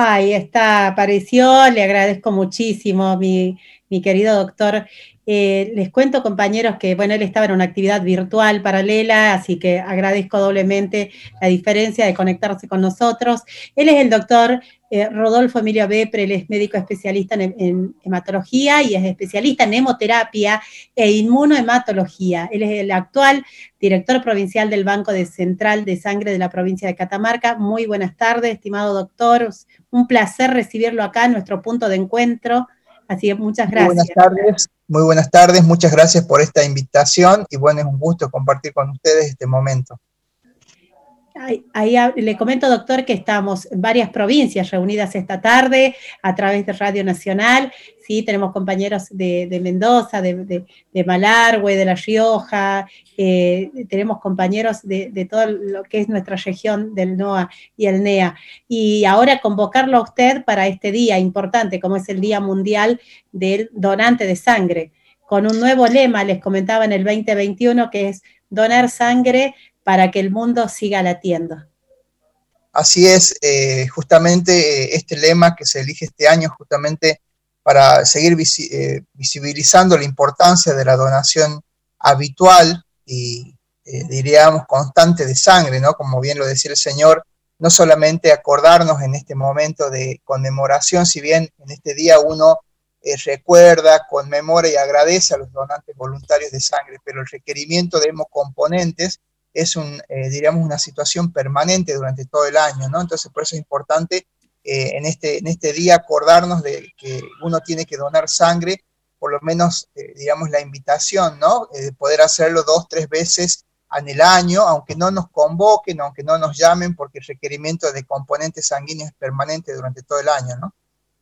Ahí está, apareció, le agradezco muchísimo, mi querido doctor. Les cuento, compañeros, que bueno, él estaba en una actividad virtual paralela, así que agradezco doblemente la diferencia de conectarse con nosotros. Él es el doctor Rodolfo Emilio Bepre, él es médico especialista en hematología y es especialista en hemoterapia e inmunohematología. Él es el actual director provincial del Banco Central de Sangre de la provincia de Catamarca. Muy buenas tardes, estimado doctor. Un placer recibirlo acá en nuestro punto de encuentro. Así que muchas gracias. Muy buenas tardes, muchas gracias por esta invitación y bueno, es un gusto compartir con ustedes este momento. Ahí le comento, doctor, que estamos en varias provincias reunidas esta tarde a través de Radio Nacional. Sí, tenemos compañeros de Mendoza, de Malargüe, de La Rioja, tenemos compañeros de todo lo que es nuestra región del NOA y el NEA. Y ahora convocarlo a usted para este día importante, como es el Día Mundial del Donante de Sangre, con un nuevo lema, les comentaba en el 2021, que es donar sangre para que el mundo siga latiendo. Así es, justamente este lema que se elige este año justamente para seguir visibilizando la importancia de la donación habitual y diríamos constante de sangre, ¿no? Como bien lo decía el señor, no solamente acordarnos en este momento de conmemoración, si bien en este día uno recuerda, conmemora y agradece a los donantes voluntarios de sangre, pero el requerimiento de hemocomponentes es diríamos, una situación permanente durante todo el año, ¿no? Entonces, por eso es importante en este día acordarnos de que uno tiene que donar sangre, por lo menos, digamos, la invitación, ¿no? De poder hacerlo 2, 3 veces en el año, aunque no nos convoquen, aunque no nos llamen, porque el requerimiento de componentes sanguíneos es permanente durante todo el año, ¿no?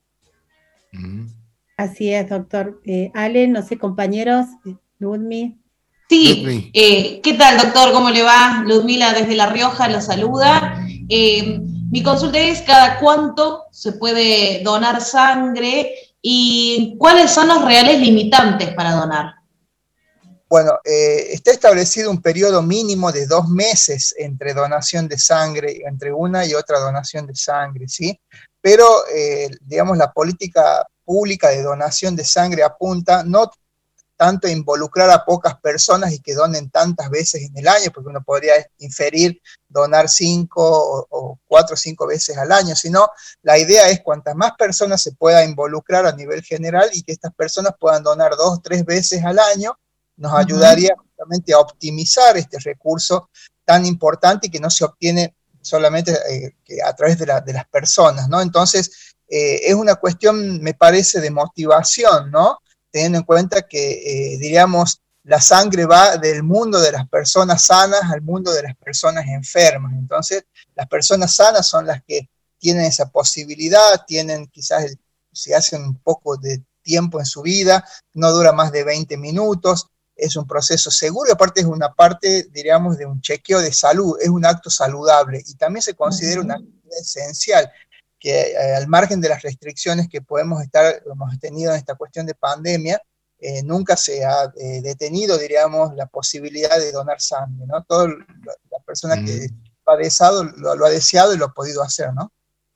Así es, doctor. Ale, no sé, compañeros, Ludmi. Sí, ¿qué tal, doctor? ¿Cómo le va? Ludmila desde La Rioja lo saluda. Mi consulta es, ¿cada cuánto se puede donar sangre y cuáles son los reales limitantes para donar? Bueno, está establecido un periodo mínimo de 2 meses entre donación de sangre, entre una y otra donación de sangre, ¿sí? Pero, digamos, la política pública de donación de sangre apunta no tanto a involucrar a pocas personas y que donen tantas veces en el año, porque uno podría inferir donar 5 o 4 o 5 veces al año, sino la idea es cuantas más personas se pueda involucrar a nivel general y que estas personas puedan donar 2 o 3 veces al año, nos ayudaría justamente a optimizar este recurso tan importante y que no se obtiene solamente a través de las personas, ¿no? Entonces, es una cuestión, me parece, de motivación, ¿no? Teniendo en cuenta que, diríamos, la sangre va del mundo de las personas sanas al mundo de las personas enfermas. Entonces, las personas sanas son las que tienen esa posibilidad, tienen quizás, si hacen un poco de tiempo en su vida, no dura más de 20 minutos, es un proceso seguro y aparte es una parte, diríamos, de un chequeo de salud, es un acto saludable y también se considera una actividad esencial que al margen de las restricciones que hemos tenido en esta cuestión de pandemia, nunca se ha detenido, diríamos, la posibilidad de donar sangre, ¿no? Toda la persona que lo ha deseado y lo ha podido hacer, ¿no?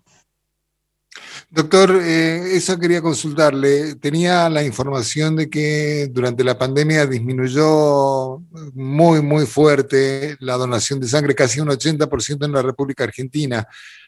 Doctor, eso quería consultarle. Tenía la información de que durante la pandemia disminuyó muy, muy fuerte la donación de sangre, casi un 80% en la República Argentina.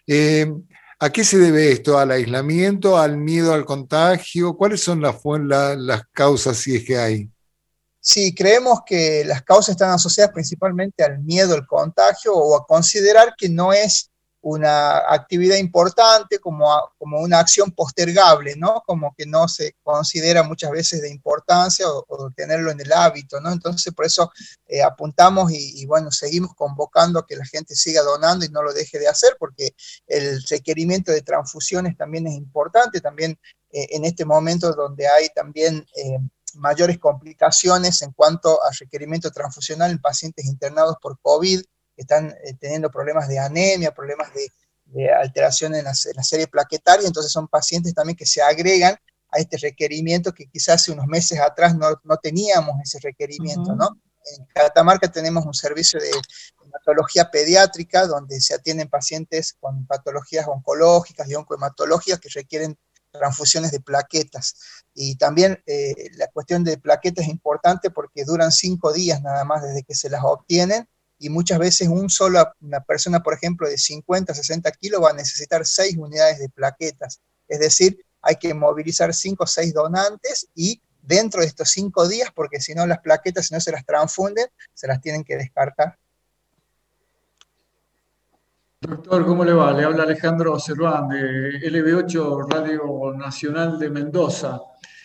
¿A qué se debe esto? ¿Al aislamiento? ¿Al miedo al contagio? ¿Cuáles son las causas, si es que hay? Sí, creemos que las causas están asociadas principalmente al miedo al contagio o a considerar que no es una actividad importante como una acción postergable, ¿no? Como que no se considera muchas veces de importancia o tenerlo en el hábito, ¿no? Entonces por eso apuntamos y bueno, seguimos convocando a que la gente siga donando y no lo deje de hacer porque el requerimiento de transfusiones también es importante, también en este momento donde hay también mayores complicaciones en cuanto a requerimiento transfusional en pacientes internados por COVID, que están teniendo problemas de anemia, problemas de alteración en la serie plaquetaria, entonces son pacientes también que se agregan a este requerimiento que quizás hace unos meses atrás no teníamos ese requerimiento, ¿no? En Catamarca tenemos un servicio de hematología pediátrica donde se atienden pacientes con patologías oncológicas y oncohematológicas que requieren transfusiones de plaquetas. Y también la cuestión de plaquetas es importante porque duran 5 días nada más desde que se las obtienen, y muchas veces una persona, por ejemplo, de 50, 60 kilos va a necesitar 6 unidades de plaquetas. Es decir, hay que movilizar 5 o 6 donantes y dentro de estos 5 días, porque si no las plaquetas, si no se las transfunden, se las tienen que descartar. Doctor, ¿cómo le va? Le habla Alejandro Cerván de LB8 Radio Nacional de Mendoza.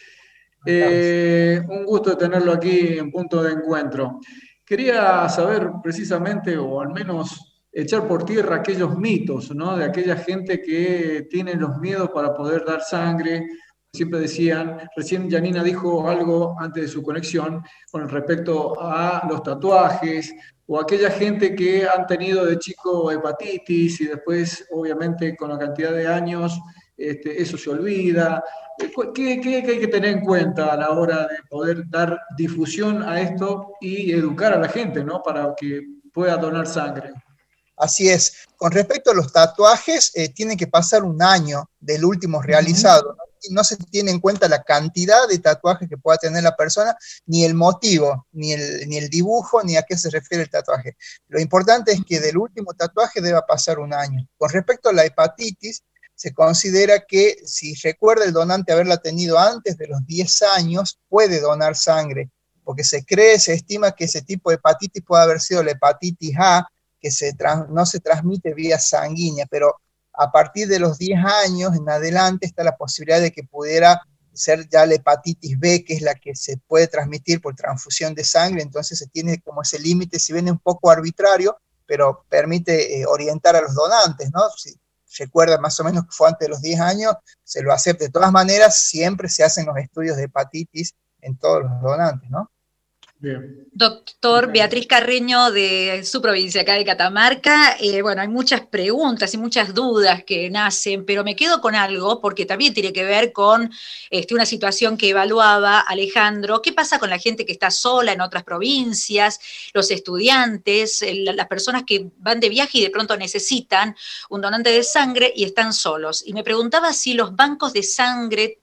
Un gusto tenerlo aquí en Punto de Encuentro. Quería saber precisamente, o al menos echar por tierra aquellos mitos, ¿no? De aquella gente que tiene los miedos para poder dar sangre. Siempre decían, recién Janina dijo algo antes de su conexión con respecto a los tatuajes, o aquella gente que han tenido de chico hepatitis y después, obviamente, con la cantidad de años, eso se olvida. ¿Qué hay que tener en cuenta a la hora de poder dar difusión a esto y educar a la gente, ¿no? Para que pueda donar sangre? Así es. Con respecto a los tatuajes, tiene que pasar un año del último realizado, ¿no? Y no se tiene en cuenta la cantidad de tatuajes que pueda tener la persona, ni el motivo, ni el dibujo, ni a qué se refiere el tatuaje. Lo importante es que del último tatuaje deba pasar un año. Con respecto a la hepatitis, se considera que si recuerda el donante haberla tenido antes de los 10 años, puede donar sangre, porque se estima que ese tipo de hepatitis puede haber sido la hepatitis A, que no se transmite vía sanguínea, pero a partir de los 10 años en adelante está la posibilidad de que pudiera ser ya la hepatitis B, que es la que se puede transmitir por transfusión de sangre. Entonces se tiene como ese límite, si bien es un poco arbitrario, pero permite orientar a los donantes, ¿no? Si recuerda más o menos que fue antes de los 10 años, se lo acepta. De todas maneras, siempre se hacen los estudios de hepatitis en todos los donantes, ¿no? Bien. Doctor Beatriz Carreño, de su provincia, acá de Catamarca. Bueno, hay muchas preguntas y muchas dudas que nacen, pero me quedo con algo porque también tiene que ver con una situación que evaluaba Alejandro. ¿Qué pasa con la gente que está sola en otras provincias, los estudiantes, las personas que van de viaje y de pronto necesitan un donante de sangre y están solos? Y me preguntaba si los bancos de sangre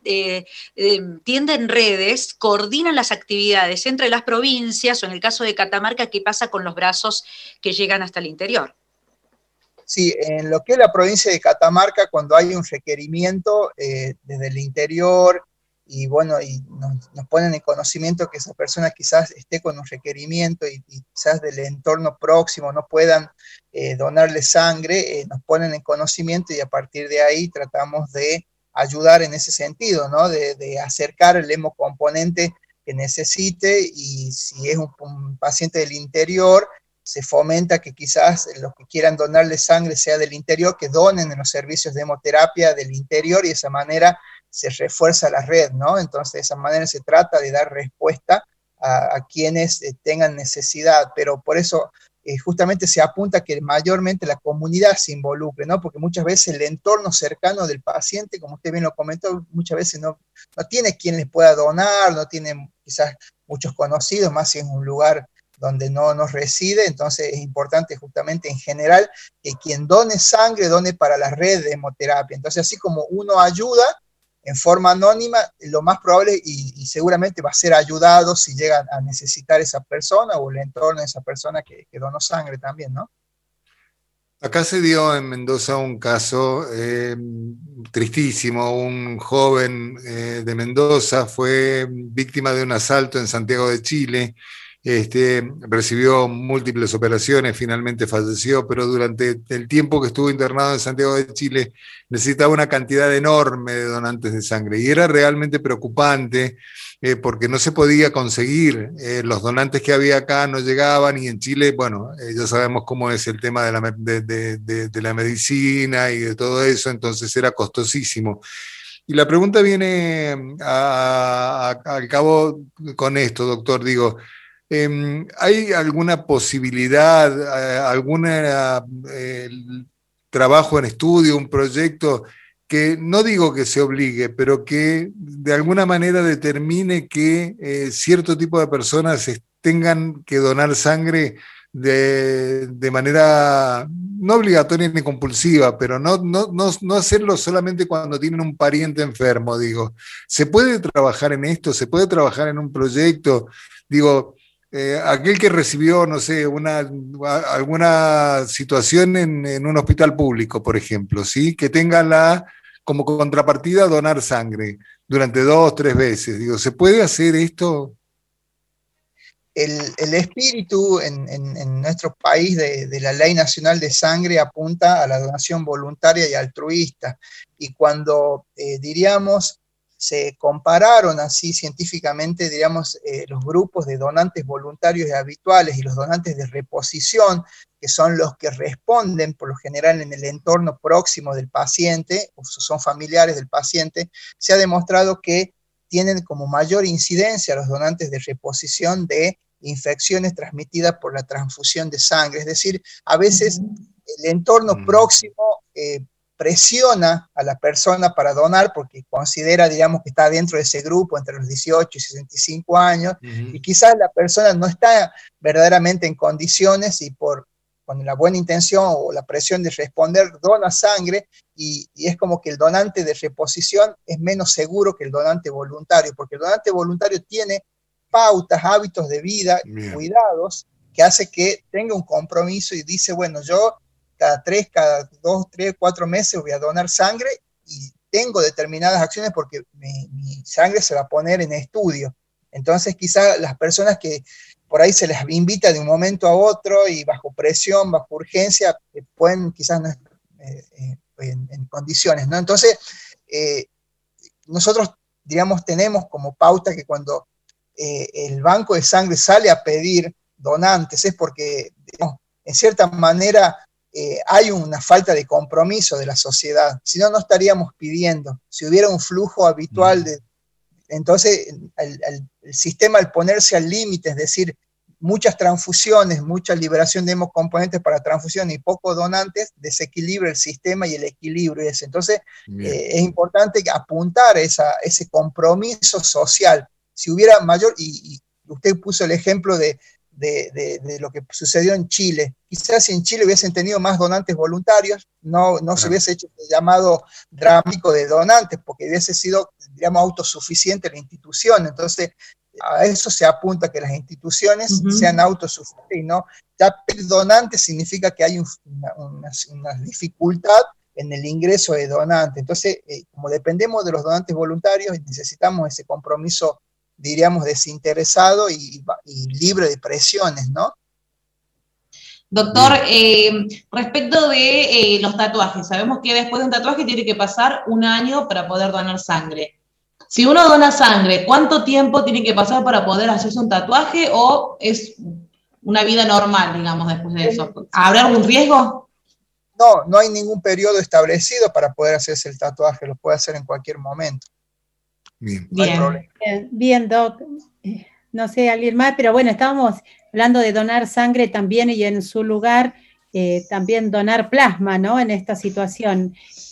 tienden redes, coordinan las actividades entre las provincias, o en el caso de Catamarca, ¿qué pasa con los brazos que llegan hasta el interior? Sí, en lo que es la provincia de Catamarca, cuando hay un requerimiento desde el interior, y bueno, y nos ponen en conocimiento que esa persona quizás esté con un requerimiento y quizás del entorno próximo no puedan donarle sangre, nos ponen en conocimiento y a partir de ahí tratamos de ayudar en ese sentido, ¿no? De acercar el hemocomponente que necesite, y si es un paciente del interior, se fomenta que quizás los que quieran donarle sangre sea del interior, que donen en los servicios de hemoterapia del interior, y de esa manera se refuerza la red, ¿no? Entonces de esa manera se trata de dar respuesta a quienes tengan necesidad, pero por eso justamente se apunta que mayormente la comunidad se involucre, ¿no? Porque muchas veces el entorno cercano del paciente, como usted bien lo comentó, muchas veces no tiene quien les pueda donar, no tiene quizás muchos conocidos, más si es un lugar donde no reside. Entonces es importante justamente en general que quien done sangre done para la red de hemoterapia. Entonces así como uno ayuda en forma anónima, lo más probable y seguramente va a ser ayudado si llega a necesitar esa persona o el entorno de esa persona que donó sangre también, ¿no? Acá se dio en Mendoza un caso tristísimo. Un joven de Mendoza fue víctima de un asalto en Santiago de Chile. Recibió múltiples operaciones, finalmente falleció, pero durante el tiempo que estuvo internado en Santiago de Chile necesitaba una cantidad enorme de donantes de sangre, y era realmente preocupante porque no se podía conseguir, los donantes que había acá no llegaban, y en Chile, bueno, ya sabemos cómo es el tema de la medicina y de todo eso, entonces era costosísimo. Y la pregunta viene al cabo con esto, doctor, digo, ¿hay alguna posibilidad, algún trabajo en estudio, un proyecto que, no digo que se obligue, pero que de alguna manera determine que cierto tipo de personas tengan que donar sangre de manera no obligatoria ni compulsiva, pero no hacerlo solamente cuando tienen un pariente enfermo, digo. ¿Se puede trabajar en esto? ¿Se puede trabajar en un proyecto? Digo, aquel que recibió, no sé, alguna situación en un hospital público, por ejemplo, ¿sí? Que tenga como contrapartida donar sangre durante 2, 3 veces. Digo, ¿se puede hacer esto? El espíritu en nuestro país de la Ley Nacional de Sangre apunta a la donación voluntaria y altruista. Y cuando, diríamos, se compararon así científicamente, diríamos, los grupos de donantes voluntarios y habituales y los donantes de reposición, que son los que responden por lo general en el entorno próximo del paciente, o son familiares del paciente, se ha demostrado que tienen como mayor incidencia los donantes de reposición de infecciones transmitidas por la transfusión de sangre. Es decir, a veces el entorno próximo presiona a la persona para donar porque considera, digamos, que está dentro de ese grupo entre los 18 y 65 años, y quizás la persona no está verdaderamente en condiciones y con la buena intención o la presión de responder, dona sangre, y es como que el donante de reposición es menos seguro que el donante voluntario, porque el donante voluntario tiene pautas, hábitos de vida, cuidados, que hace que tenga un compromiso y dice, bueno, yo cada 2, 3, 4 meses voy a donar sangre y tengo determinadas acciones porque mi sangre se va a poner en estudio. Entonces quizás las personas que por ahí se les invita de un momento a otro y bajo presión, bajo urgencia, pueden quizás no estar en condiciones, ¿no? Entonces, nosotros, digamos, tenemos como pauta que cuando el banco de sangre sale a pedir donantes es porque, digamos, en cierta manera hay una falta de compromiso de la sociedad, si no, no estaríamos pidiendo. Si hubiera un flujo habitual entonces el sistema, al ponerse al límite, es decir, muchas transfusiones, mucha liberación de hemocomponentes para transfusión y pocos donantes, desequilibra el sistema y el equilibrio es. Entonces, es importante apuntar a ese compromiso social. Si hubiera mayor, y usted puso el ejemplo de lo que sucedió en Chile, quizás si en Chile hubiesen tenido más donantes voluntarios, no se hubiese hecho el llamado dramático de donantes, porque hubiese sido, digamos, autosuficiente la institución. Entonces, a eso se apunta, que las instituciones sean autosuficientes y no, ya pedir donantes significa que hay una dificultad en el ingreso de donantes. Entonces, como dependemos de los donantes voluntarios, necesitamos ese compromiso, diríamos, desinteresado y libre de presiones, ¿no? Doctor, respecto de los tatuajes, sabemos que después de un tatuaje tiene que pasar 1 año para poder donar sangre. Si uno dona sangre, ¿cuánto tiempo tiene que pasar para poder hacerse un tatuaje o es una vida normal, digamos, después de eso? ¿Habrá algún riesgo? No hay ningún periodo establecido para poder hacerse el tatuaje, lo puede hacer en cualquier momento. Bien. No hay problema. Bien, Doc. No sé, alguien más, pero bueno, estábamos hablando de donar sangre también y en su lugar también donar plasma, ¿no? En esta situación.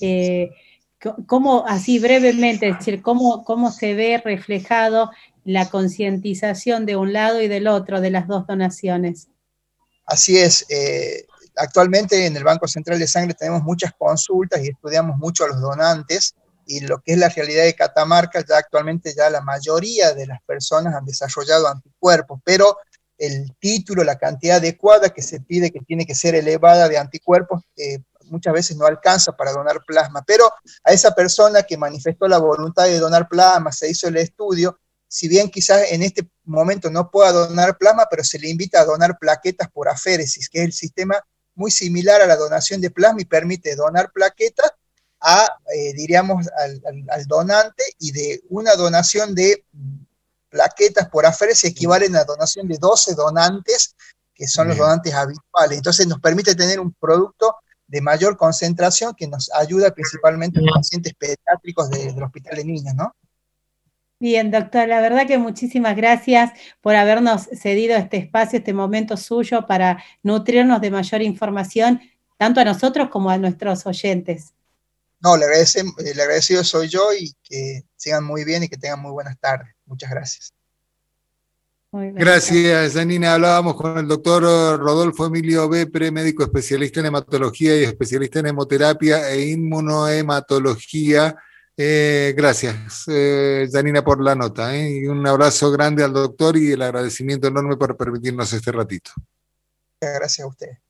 ¿Cómo, así brevemente, es decir, cómo se ve reflejado la concientización de un lado y del otro de las dos donaciones? Así es. Actualmente en el Banco Central de Sangre tenemos muchas consultas y estudiamos mucho a los donantes, y lo que es la realidad de Catamarca, ya actualmente ya la mayoría de las personas han desarrollado anticuerpos, pero el título, la cantidad adecuada que se pide, que tiene que ser elevada de anticuerpos, muchas veces no alcanza para donar plasma. Pero a esa persona que manifestó la voluntad de donar plasma, se hizo el estudio, si bien quizás en este momento no pueda donar plasma, pero se le invita a donar plaquetas por aféresis, que es el sistema muy similar a la donación de plasma y permite donar plaquetas diríamos, al donante, y de una donación de plaquetas por aféresis equivalen a donación de 12 donantes, que son los donantes habituales. Entonces nos permite tener un producto de mayor concentración que nos ayuda principalmente a los pacientes pediátricos del Hospital de Niños, ¿no? Bien, doctor, la verdad que muchísimas gracias por habernos cedido este espacio, este momento suyo para nutrirnos de mayor información, tanto a nosotros como a nuestros oyentes. No, el agradecido soy yo, y que sigan muy bien y que tengan muy buenas tardes. Muchas gracias. Gracias, Janina. Hablábamos con el doctor Rodolfo Emilio Bepre, médico especialista en hematología y especialista en hemoterapia e inmunohematología. Gracias, Janina, por la nota. Y un abrazo grande al doctor y el agradecimiento enorme por permitirnos este ratito. Gracias a usted.